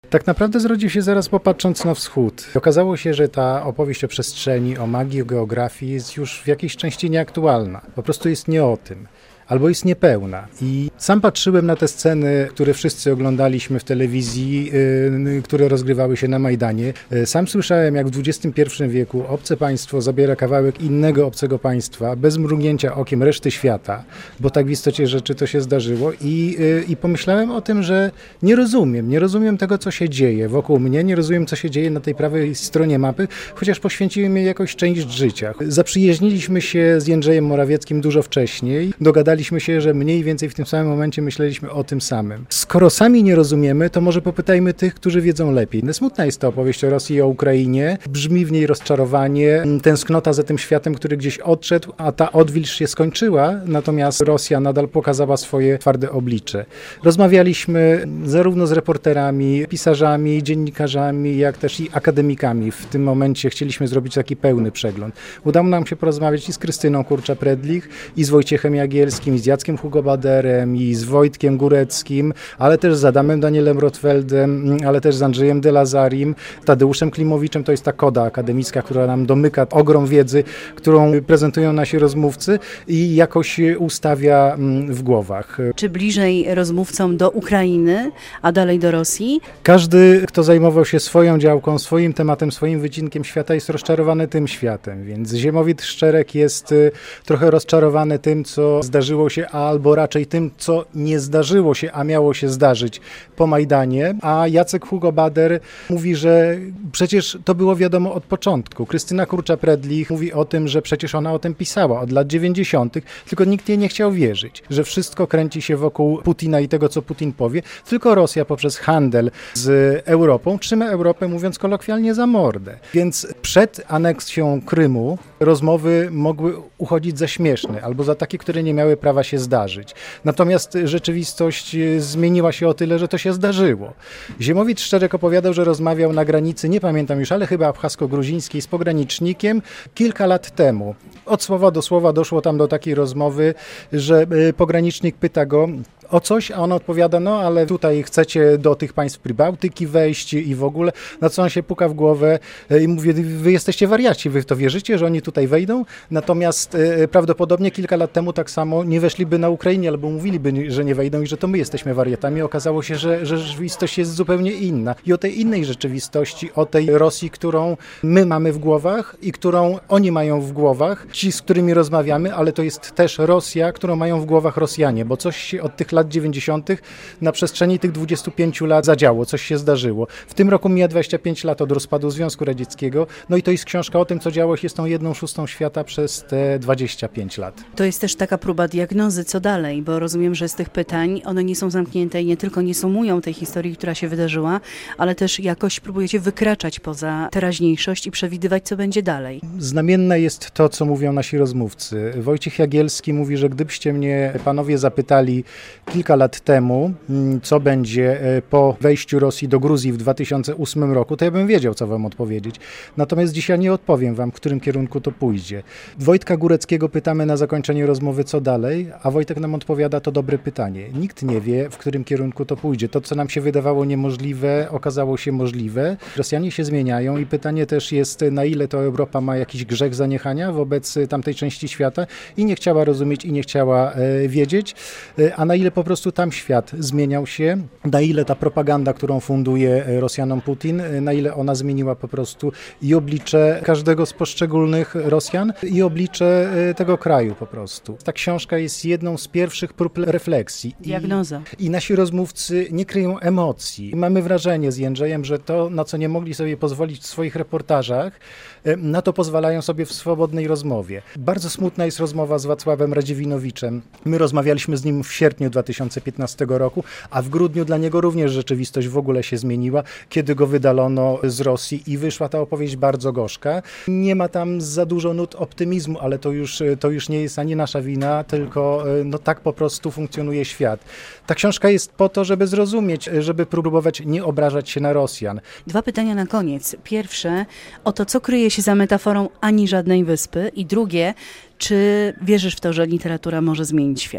Tak naprawdę zrodził się zaraz po Patrząc na wschód. Okazało się, że ta opowieść o przestrzeni, o magii, o geografii jest już w jakiejś części nieaktualna. Po prostu jest nie o tym. Albo jest niepełna. I sam patrzyłem na te sceny, które wszyscy oglądaliśmy w telewizji, które rozgrywały się na Majdanie. Sam słyszałem, jak w XXI wieku obce państwo zabiera kawałek innego obcego państwa, bez mrugnięcia okiem reszty świata, bo tak w istocie rzeczy to się zdarzyło i pomyślałem o tym, że nie rozumiem tego, co się dzieje wokół mnie, nie rozumiem, co się dzieje na tej prawej stronie mapy, chociaż poświęciłem jej jakąś część życia. Zaprzyjaźniliśmy się z Jędrzejem Morawieckim dużo wcześniej, dogadaliśmy się, że mniej więcej w tym samym momencie myśleliśmy o tym samym. Skoro sami nie rozumiemy, to może popytajmy tych, którzy wiedzą lepiej. Smutna jest ta opowieść o Rosji i o Ukrainie. Brzmi w niej rozczarowanie, tęsknota za tym światem, który gdzieś odszedł, a ta odwilż się skończyła, natomiast Rosja nadal pokazała swoje twarde oblicze. Rozmawialiśmy zarówno z reporterami, pisarzami, dziennikarzami, jak też i akademikami. W tym momencie chcieliśmy zrobić taki pełny przegląd. Udało nam się porozmawiać i z Krystyną Kurcza-Predlich, i z Wojciechem Jagielskim, i z Jackiem Hugo-Baderem, i z Wojtkiem Góreckim, ale też z Adamem Danielem Rotfeldem, ale też z Andrzejem de Lazarim, Tadeuszem Klimowiczem. To jest ta koda akademicka, która nam domyka ogrom wiedzy, którą prezentują nasi rozmówcy i jakoś ustawia w głowach. Czy bliżej rozmówcom do Ukrainy, a dalej do Rosji? Każdy, kto zajmował się swoją działką, swoim tematem, swoim wycinkiem świata, jest rozczarowany tym światem, więc Ziemowit Szczerek jest trochę rozczarowany tym, co zdarzyło się, albo raczej tym, co nie zdarzyło się, a miało się zdarzyć po Majdanie, a Jacek Hugo-Bader mówi, że przecież to było wiadomo od początku. Krystyna Kurcza-Predlich mówi o tym, że przecież ona o tym pisała od lat 90., tylko nikt jej nie chciał wierzyć, że wszystko kręci się wokół Putina i tego, co Putin powie, tylko Rosja poprzez handel z Europą trzyma Europę, mówiąc kolokwialnie, za mordę. Więc przed aneksją Krymu rozmowy mogły uchodzić za śmieszne albo za takie, które nie miały prawa się zdarzyć. Natomiast rzeczywistość zmieniła się o tyle, że to się zdarzyło. Ziemowit Szczerek opowiadał, że rozmawiał na granicy, nie pamiętam już, ale chyba abchasko-gruzińskiej, z pogranicznikiem kilka lat temu. Od słowa do słowa doszło tam do takiej rozmowy, że pogranicznik pyta go o coś, a on odpowiada, no ale tutaj chcecie do tych państw Prybałtyki wejść i w ogóle, na co on się puka w głowę i mówi, wy jesteście wariaci, wy w to wierzycie, że oni tutaj wejdą? Natomiast prawdopodobnie kilka lat temu tak samo nie weszliby na Ukrainie, albo mówiliby, że nie wejdą i że to my jesteśmy wariatami. Okazało się, że rzeczywistość jest zupełnie inna. I o tej innej rzeczywistości, o tej Rosji, którą my mamy w głowach i którą oni mają w głowach, ci, z którymi rozmawiamy, ale to jest też Rosja, którą mają w głowach Rosjanie, bo coś się od tych lat 90. na przestrzeni tych 25 lat zadziało, coś się zdarzyło. W tym roku mija 25 lat od rozpadu Związku Radzieckiego, no i to jest książka o tym, co działo się z tą 1/6 świata przez te 25 lat. To jest też taka próba diagnozy, co dalej, bo rozumiem, że z tych pytań one nie są zamknięte i nie tylko nie sumują tej historii, która się wydarzyła, ale też jakoś próbujecie wykraczać poza teraźniejszość i przewidywać, co będzie dalej. Znamienne jest to, co mówią nasi rozmówcy. Wojciech Jagielski mówi, że gdybyście mnie panowie zapytali kilka lat temu, co będzie po wejściu Rosji do Gruzji w 2008 roku, to ja bym wiedział, co wam odpowiedzieć. Natomiast dzisiaj nie odpowiem wam, w którym kierunku to pójdzie. Wojtka Góreckiego pytamy na zakończenie rozmowy, co dalej, a Wojtek nam odpowiada, to dobre pytanie. Nikt nie wie, w którym kierunku to pójdzie. To, co nam się wydawało niemożliwe, okazało się możliwe. Rosjanie się zmieniają i pytanie też jest, na ile to Europa ma jakiś grzech zaniechania wobec tamtej części świata i nie chciała rozumieć i nie chciała wiedzieć, a na ile po prostu tam świat zmieniał się, na ile ta propaganda, którą funduje Rosjanom Putin, na ile ona zmieniła po prostu i oblicze każdego z poszczególnych Rosjan i oblicze tego kraju po prostu. Ta książka jest jedną z pierwszych prób refleksji. Diagnoza. I nasi rozmówcy nie kryją emocji. Mamy wrażenie z Jędrzejem, że to, na co nie mogli sobie pozwolić w swoich reportażach, na to pozwalają sobie w swobodnej rozmowie. Bardzo smutna jest rozmowa z Wacławem Radziewinowiczem. My rozmawialiśmy z nim w sierpniu 2015 roku, a w grudniu dla niego również rzeczywistość w ogóle się zmieniła, kiedy go wydalono z Rosji i wyszła ta opowieść bardzo gorzka. Nie ma tam za dużo nut optymizmu, ale to już nie jest ani nasza wina, tylko no tak po prostu funkcjonuje świat. Ta książka jest po to, żeby zrozumieć, żeby próbować nie obrażać się na Rosjan. Dwa pytania na koniec. Pierwsze o to, co kryje się za metaforą ani żadnej wyspy, i drugie, czy wierzysz w to, że literatura może zmienić świat?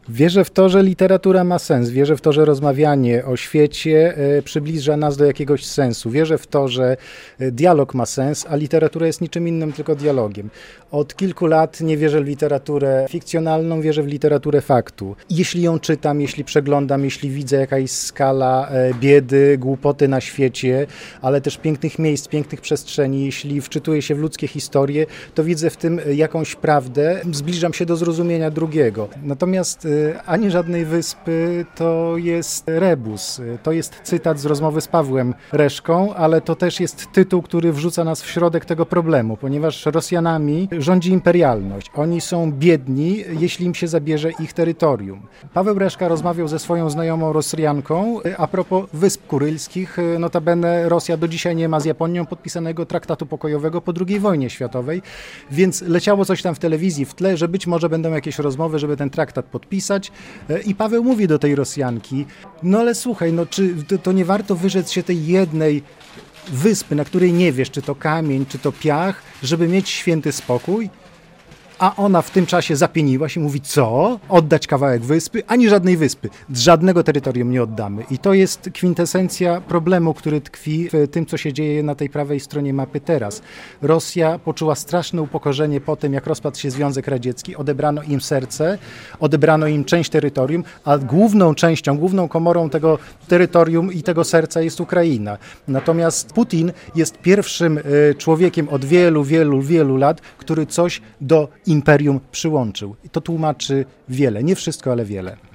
Wierzę w to, że literatura ma sens. Wierzę w to, że rozmawianie o świecie przybliża nas do jakiegoś sensu. Wierzę w to, że dialog ma sens, a literatura jest niczym innym, tylko dialogiem. Od kilku lat nie wierzę w literaturę fikcjonalną, wierzę w literaturę faktu. Jeśli ją czytam, jeśli przeglądam, jeśli widzę jaka jest skala biedy, głupoty na świecie, ale też pięknych miejsc, pięknych przestrzeni, jeśli wczytuję się w ludzkie historie, to widzę w tym jakąś prawdę, zbliżam się do zrozumienia drugiego. Natomiast Ani żadnej wyspy to jest rebus, to jest cytat z rozmowy z Pawłem Reszką, ale to też jest tytuł, który wrzuca nas w środek tego problemu, ponieważ Rosjanami rządzi imperialność. Oni są biedni, jeśli im się zabierze ich terytorium. Paweł Reszka rozmawiał ze swoją znajomą Rosjanką a propos Wysp Kurylskich. Notabene Rosja do dzisiaj nie ma z Japonią podpisanego traktatu pokojowego po II wojnie światowej, więc leciało coś tam w telewizji w tle, że być może będą jakieś rozmowy, żeby ten traktat podpisać. I Paweł mówi do tej Rosjanki, no ale słuchaj, no czy to nie warto wyrzec się tej jednej wyspy, na której nie wiesz, czy to kamień, czy to piach, żeby mieć święty spokój? A ona w tym czasie zapieniła się i mówi, co? Oddać kawałek wyspy? Ani żadnej wyspy. Żadnego terytorium nie oddamy. I to jest kwintesencja problemu, który tkwi w tym, co się dzieje na tej prawej stronie mapy teraz. Rosja poczuła straszne upokorzenie po tym, jak rozpadł się Związek Radziecki. Odebrano im serce, odebrano im część terytorium, a główną częścią, główną komorą tego terytorium i tego serca jest Ukraina. Natomiast Putin jest pierwszym człowiekiem od wielu lat, który coś do imperium przyłączył. I to tłumaczy wiele, nie wszystko, ale wiele.